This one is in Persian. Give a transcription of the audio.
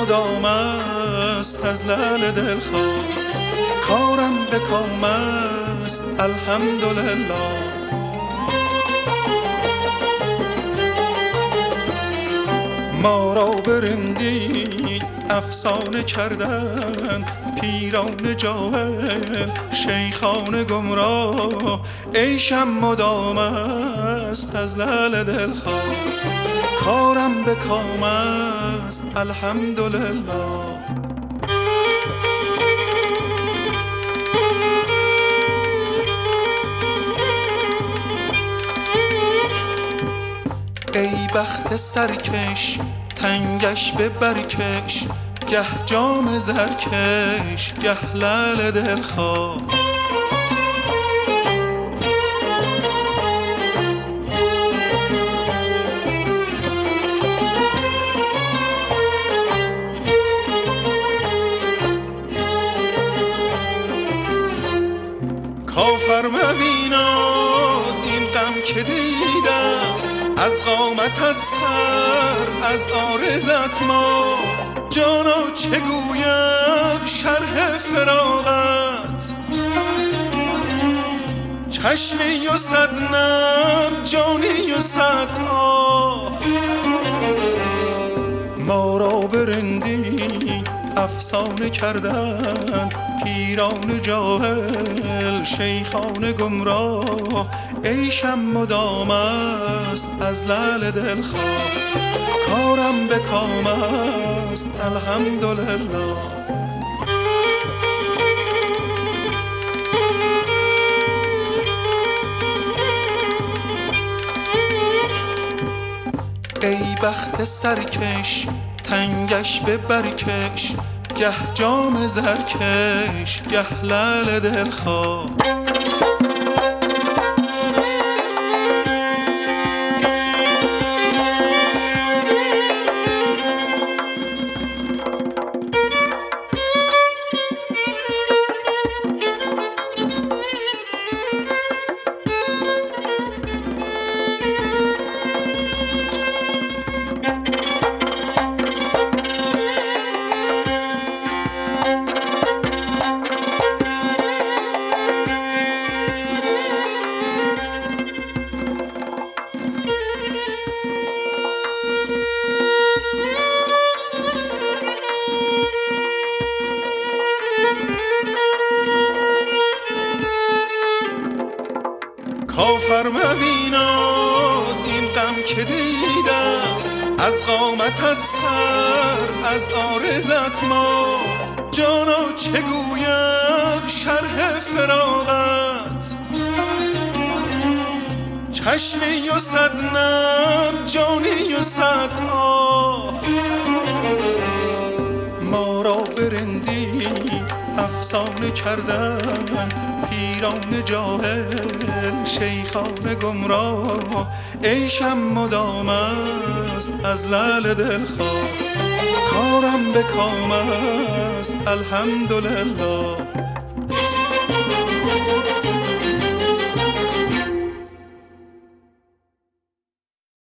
مدام است از لعل دلخواه، کارم به کام است الحمدلله. ما را به رندی افسانه کردن پیران جاهل شیخان گمراه، عیشم مدام است از لعل دلخواه، کارم به کام است الحمدلله. ای بخت سرکش تنگش به برکش، گه جام زرکش گه لعل دلخواه. کافر مبیناد این غم که دیده است، از قامتت سر از عارضت ما. جانا چه گویم شرح فراقت، چشمی و صد نم جانی و صد آه. ما را به رندی افسانه کردن پیران جاهل شیخان گمراه، عیشم مدام است از لعل دلخواه، کارم به کام است الحمدلله. ای بخت سرکش تنگش به برکش، گه جام زرکش گه لعل دلخواه. کافر مبیناد این غم که دیده است، از قامتت سر از عارضت ما. جانا چه گویم شرح فراقت، چشمی و صد نم جانی و صد آه. ما را به رندی افسانه کردن پیران جاهل شیخان گمراه، عیشم مدام است از لعل دلخواه، کارم به کام است الحمدلله.